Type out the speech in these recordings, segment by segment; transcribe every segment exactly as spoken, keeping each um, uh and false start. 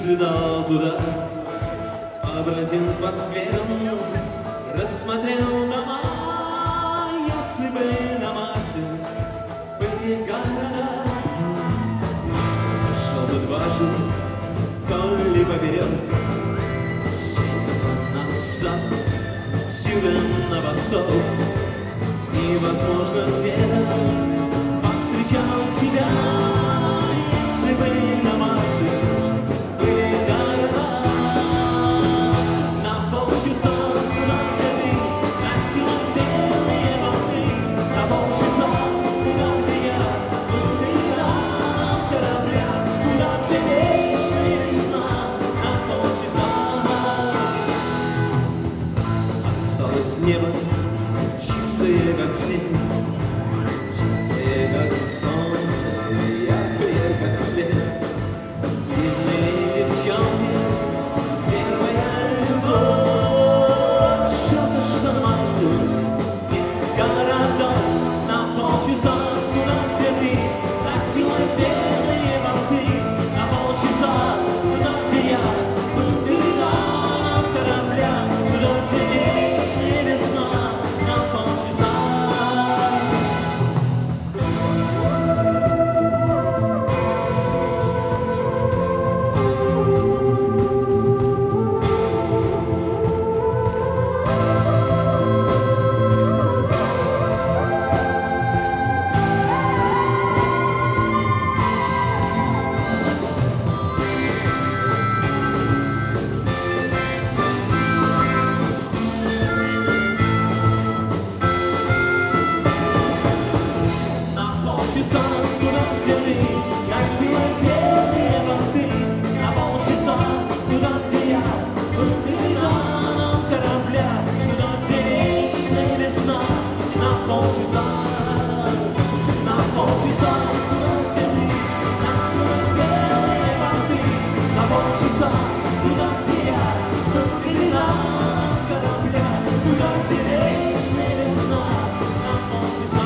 слетал туда, обратил по скверам, рассмотрел дома. Если бы на Марсе были города, пошел бы дважды вдоль поперек, с севера на запад, с юга на восток, и, возможно, где-то повстречал тебя. Если бы на Марсе были города, на полчаса куда-то ты носила белые волны, на полчаса куда, где я внутри на корабля, куда, где вечная весна, на полчаса. Осталось небо чистое, как снег, теплое, как солнце, яркое, как свет. Бедные девчонки, первая любовь. Что-то, что на Марсе нет городов, на полчаса туда, где ты носила белые волны, на полчаса туда, где я внутри на корабля, туда, где вечная весна, на полчаса. Полчаса туда, где ты носила белые волны, на полчаса туда, где я внутри на корабля, туда, где вечная весна, на полчаса. На полчаса туда, где ты носила белые волны, на полчаса туда, где я внутри на корабля, туда, где вечная весна, на полчаса.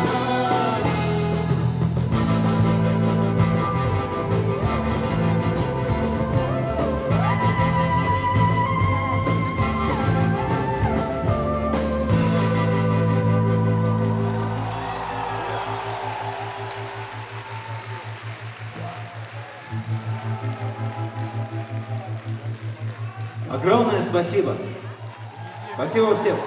Огромное спасибо. Спасибо всем.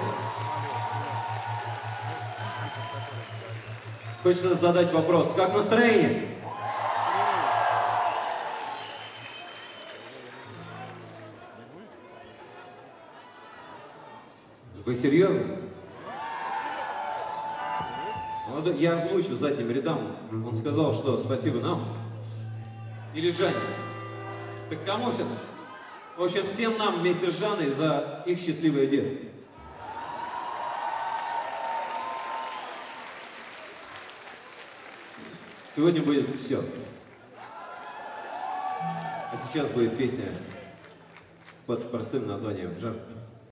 Хочется задать вопрос. Как настроение? Вы серьезно? Ну, да, я озвучу задним рядам. Он сказал, что спасибо нам. Или Жанне. Так кому все? В общем, всем нам вместе с Жанной за их счастливое детство. Сегодня будет все. А сейчас будет песня под простым названием «Жар птица».